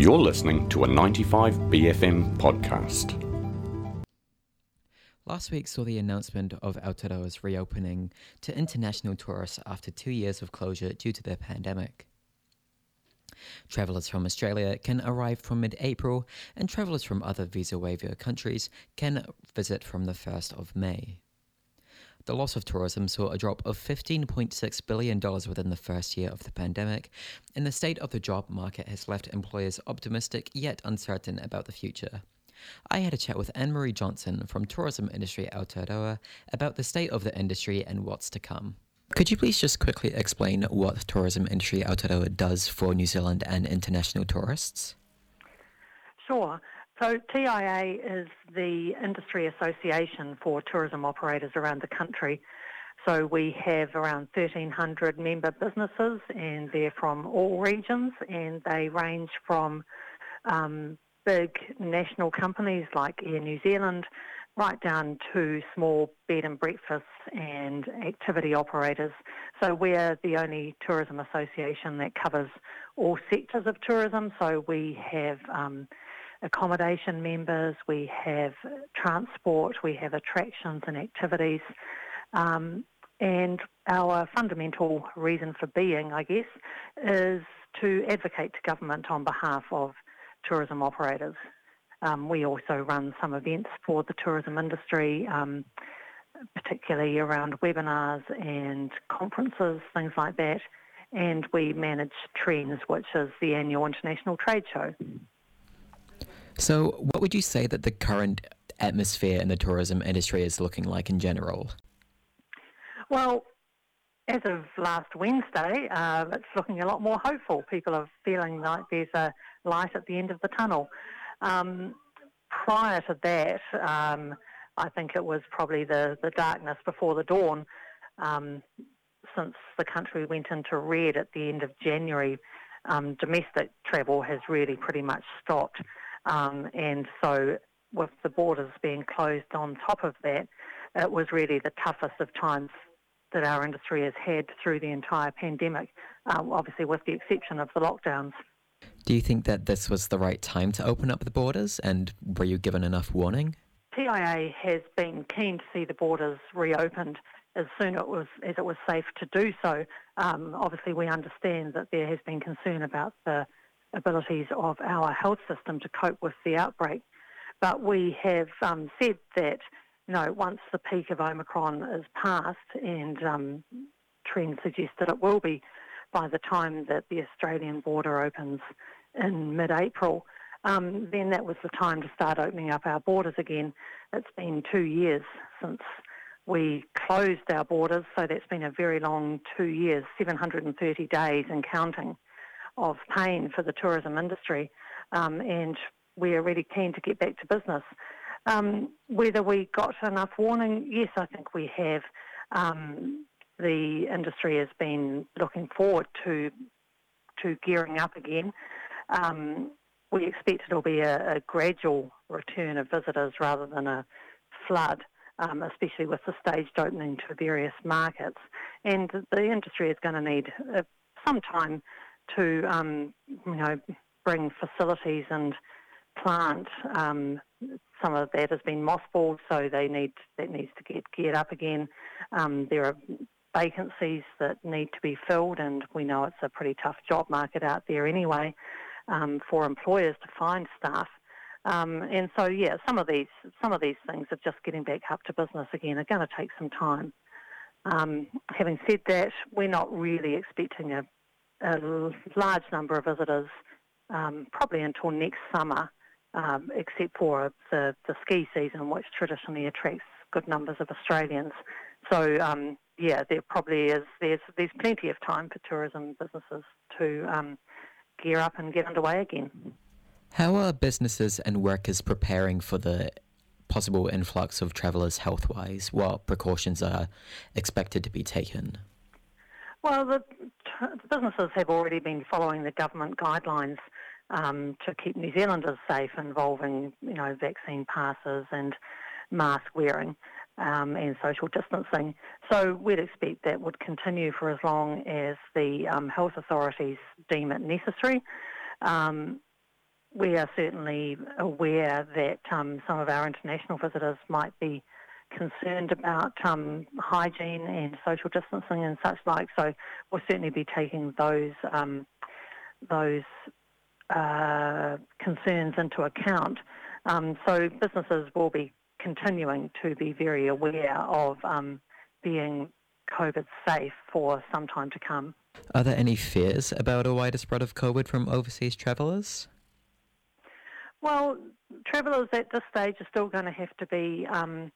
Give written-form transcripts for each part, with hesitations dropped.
You're listening to a 95BFM podcast. Last week saw the announcement of Aotearoa's reopening to international tourists after 2 years of closure due to the pandemic. Travellers from Australia can arrive from mid-April, and travellers from other visa waiver countries can visit from the 1st of May. The loss of tourism saw a drop of $15.6 billion within the first year of the pandemic, and the state of the job market has left employers optimistic yet uncertain about the future. I had a chat with Anne-Marie Johnson from Tourism Industry Aotearoa about the state of the industry and what's to come. Could you please just quickly explain what Tourism Industry Aotearoa does for New Zealand and international tourists? Sure. So TIA is the industry association for tourism operators around the country. So we have around 1,300 member businesses, and they're from all regions, and they range from big national companies like Air New Zealand right down to small bed and breakfasts and activity operators. So we're the only tourism association that covers all sectors of tourism. So we have accommodation members, we have transport, we have attractions and activities, and our fundamental reason for being, I guess, is to advocate to government on behalf of tourism operators. We also run some events for the tourism industry, particularly around webinars and conferences, things like that, and we manage Trends, which is the annual international trade show. So what would you say that the current atmosphere in the tourism industry is looking like in general? Well, as of last Wednesday, it's looking a lot more hopeful. People are feeling like there's a light at the end of the tunnel. Prior to that, I think it was probably the darkness before the dawn. Since the country went into red at the end of January, domestic travel has really pretty much stopped. And so with the borders being closed on top of that, it was really the toughest of times that our industry has had through the entire pandemic, obviously with the exception of the lockdowns. Do you think that this was the right time to open up the borders, and were you given enough warning? TIA has been keen to see the borders reopened as soon as it was safe to do so. Obviously, we understand that there has been concern about the abilities of our health system to cope with the outbreak. But we have said that, once the peak of Omicron is past, and trends suggest that it will be by the time that the Australian border opens in mid-April, then that was the time to start opening up our borders again. It's been 2 years since we closed our borders, so that's been a very long 2 years, 730 days and counting, of pain for the tourism industry, and we're really keen to get back to business. Whether we got enough warning, yes, I think we have. The industry has been looking forward to gearing up again. We expect it'll be a gradual return of visitors rather than a flood, especially with the staged opening to various markets. And the industry is going to need some time to, bring facilities and plant. Some of that has been mothballed, so that needs to get geared up again. There are vacancies that need to be filled, and we know it's a pretty tough job market out there anyway for employers to find staff. And so, some of these things of just getting back up to business again are going to take some time. Having said that, we're not really expecting a large number of visitors probably until next summer, except for the ski season, which traditionally attracts good numbers of Australians. So, there probably is. There's plenty of time for tourism businesses to gear up and get underway again. How are businesses and workers preparing for the possible influx of travellers health-wise? What precautions are expected to be taken? Well, the businesses have already been following the government guidelines to keep New Zealanders safe, involving, vaccine passes and mask wearing and social distancing. So we'd expect that would continue for as long as the health authorities deem it necessary. we are certainly aware that some of our international visitors might be concerned about hygiene and social distancing and such like. So we'll certainly be taking those concerns into account. So businesses will be continuing to be very aware of being COVID safe for some time to come. Are there any fears about a wider spread of COVID from overseas travellers? Well, travellers at this stage are still going to have to be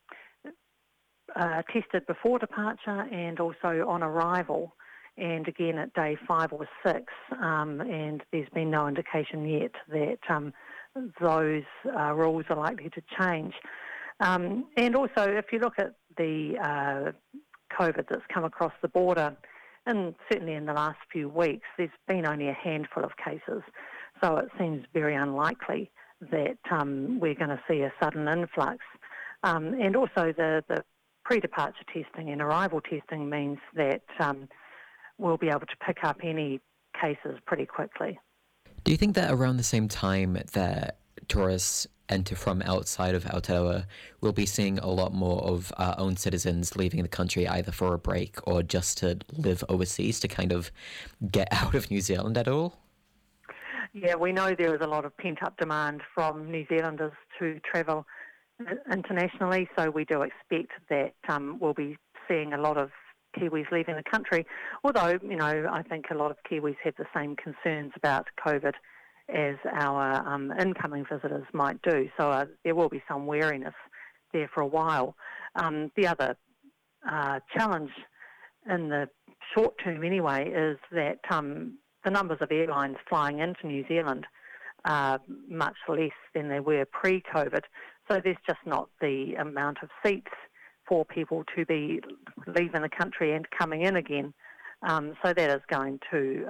tested before departure and also on arrival, and again at day 5 or 6, and there's been no indication yet that those rules are likely to change. And also, if you look at the COVID that's come across the border, and certainly in the last few weeks, there's been only a handful of cases, so it seems very unlikely that we're going to see a sudden influx. And also the pre-departure testing and arrival testing means that we'll be able to pick up any cases pretty quickly. Do you think that around the same time that tourists enter from outside of Aotearoa, we'll be seeing a lot more of our own citizens leaving the country either for a break or just to live overseas to kind of get out of New Zealand at all? Yeah, we know there is a lot of pent-up demand from New Zealanders to travel internationally, so we do expect that we'll be seeing a lot of Kiwis leaving the country, although, I think a lot of Kiwis have the same concerns about COVID as our incoming visitors might do, so there will be some wariness there for a while. The other challenge in the short term anyway is that the numbers of airlines flying into New Zealand are much less than they were pre-COVID, so there's just not the amount of seats for people to be leaving the country and coming in again. So that is going to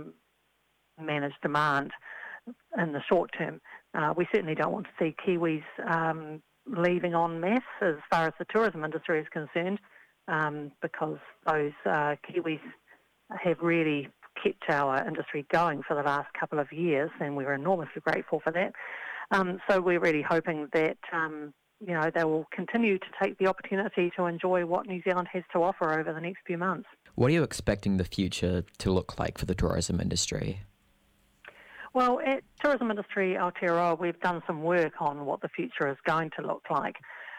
manage demand in the short term. We certainly don't want to see Kiwis leaving en masse as far as the tourism industry is concerned, because those Kiwis have really kept our industry going for the last couple of years, and we're enormously grateful for that. So we're really hoping that they will continue to take the opportunity to enjoy what New Zealand has to offer over the next few months. What are you expecting the future to look like for the tourism industry? Well, at Tourism Industry Aotearoa, we've done some work on what the future is going to look like,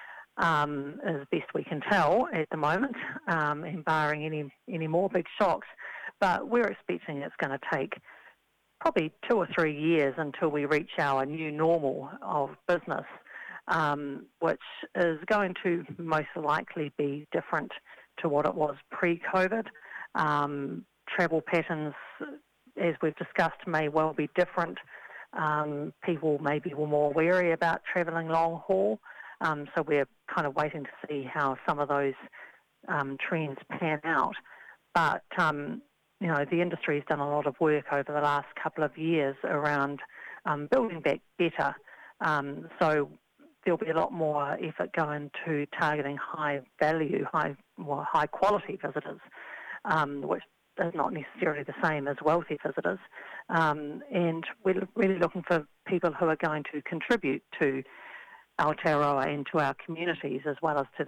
as best we can tell at the moment, and barring any more big shocks. But we're expecting it's going to take probably 2 or 3 years until we reach our new normal of business, which is going to most likely be different to what it was pre-COVID. Travel patterns, as we've discussed, may well be different. People maybe were more wary about travelling long haul, so we're kind of waiting to see how some of those trends pan out. But the industry has done a lot of work over the last couple of years around building back better. So there'll be a lot more effort going to targeting high value, high quality visitors, which is not necessarily the same as wealthy visitors. And we're really looking for people who are going to contribute to Aotearoa and to our communities, as well as to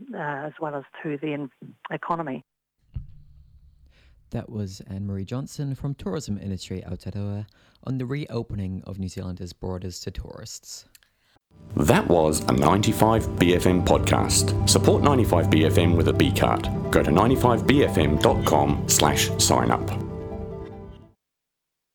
the economy. That was Anne-Marie Johnson from Tourism Industry Aotearoa on the reopening of New Zealand's borders to tourists. That was a 95BFM podcast. Support 95BFM with a B card. Go to 95bfm.com/sign up.